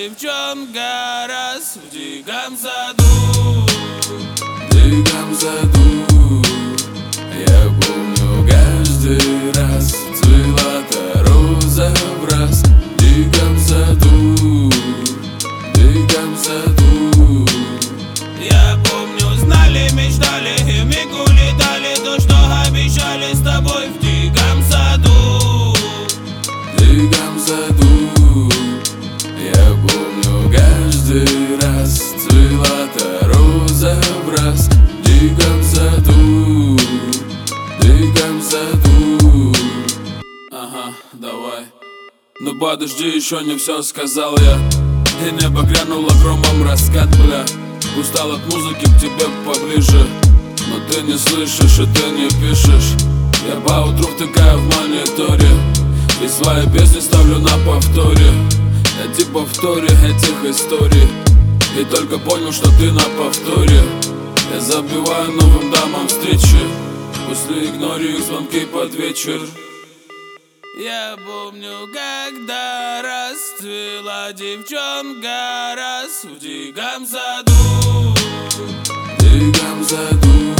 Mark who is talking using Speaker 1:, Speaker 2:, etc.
Speaker 1: девчонка раз в диком саду. В диком саду я помню, каждый раз цвела та роза враз. В диком саду, в диком саду. Я помню, знали, мечтали и вмиг улетали то, что обещали с тобой в диком саду. В диком саду я помню, каждый раз цвела та роза враз. В диком саду, в диком саду. Ага, давай. Ну подожди, еще не все сказал я. И небо грянуло громом раскат, бля. Устал от музыки, к тебе поближе, но ты не слышишь и ты не пишешь. Я поутру втыкаю в мониторе и свои песни ставлю на повторе. Я типа в торе этих историй и только понял, что ты на повторе. Я забиваю новым дамам встречи, после игнорю их звонки под вечер. Я помню, когда расцвела девчонка раз в диком саду. В диком саду